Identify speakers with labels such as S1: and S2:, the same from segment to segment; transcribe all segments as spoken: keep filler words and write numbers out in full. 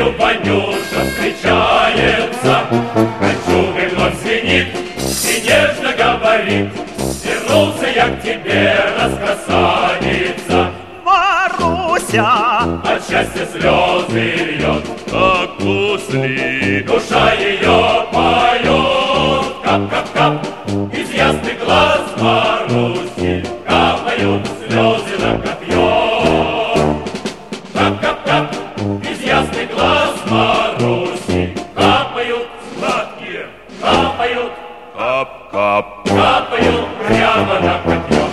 S1: дверью Ванюша встречается, кольчугой вновь звенит и нежно говорит: вернулся я к тебе, раскрасавица.
S2: Маруся
S1: от счастья слезы льет,
S2: как гусли,
S1: душа ее поет. Кап-кап-кап, из ясных глаз Маруси капают слезы на копье. Кап-кап-кап, из ясных глаз Маруси капают сладкие, капают,
S2: кап-кап,
S1: капают прямо на копье.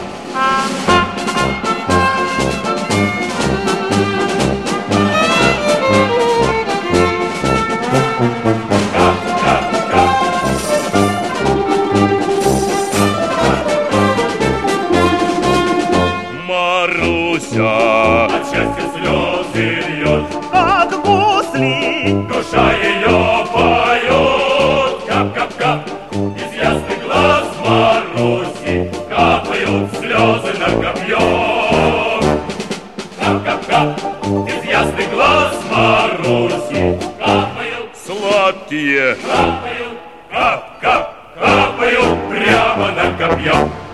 S2: Маруся
S1: от счастья слезы льет,
S2: как гусли,
S1: душа ее поет. Кап-кап-кап, из ясных глаз Маруси капают слезы на копье. Кап-кап-кап, из ясных глаз Маруси капают
S2: сладкие,
S1: капают, кап-кап, капают прямо на копье.